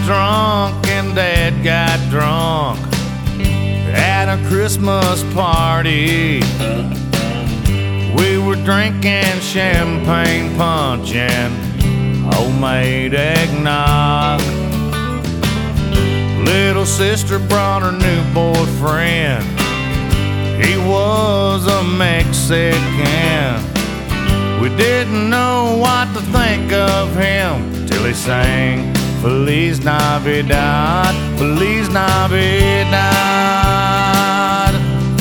drunk and Dad got drunk at a Christmas party. We were drinking champagne punch and homemade eggnog. Little sister brought her new boyfriend. He was a Mexican. We didn't know what to think of him till he sang Feliz Navidad, Feliz Navidad.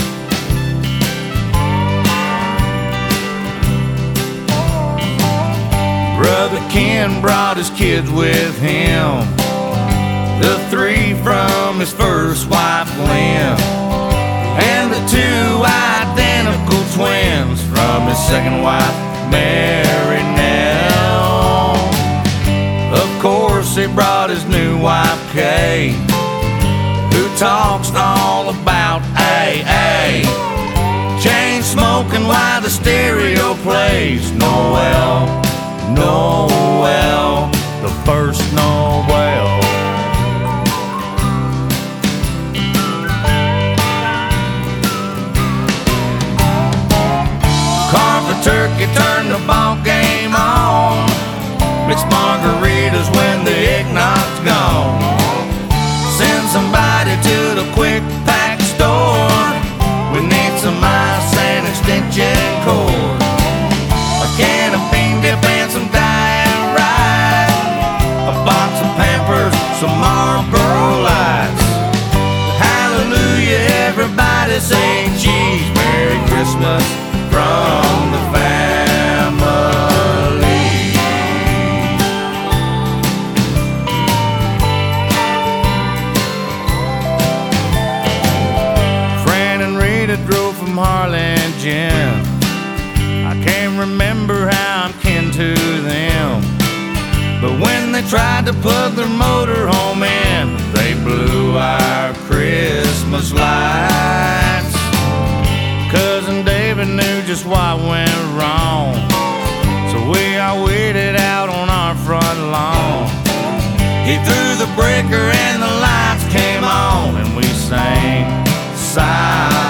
Brother Ken brought his kids with him, the 3 from his first wife Lynn, and the 2 identical twins from his second wife Mary Nell. Of course he brought his new wife Kay, who talks all about AA, chain smoking while the stereo plays Noel, Noel, the first Noel. Carve the turkey, turn the ball game on, mix margaritas when the eggnog's gone. Send somebody to the quick pack store. We need some ice and extension cord, a can of bean dip and some Diet Right, a box of Pampers, some Marlboro Lights. Hallelujah, everybody say cheese. Merry Christmas from the family. Fran and Rita drove from Harlingen. I can't remember how I'm kin to them, but when they tried to plug their motorhome in, they blew our Christmas lights. Cousin David knew just what went wrong, so we all waited out on our front lawn. He threw the breaker and the lights came on, and we sang Silent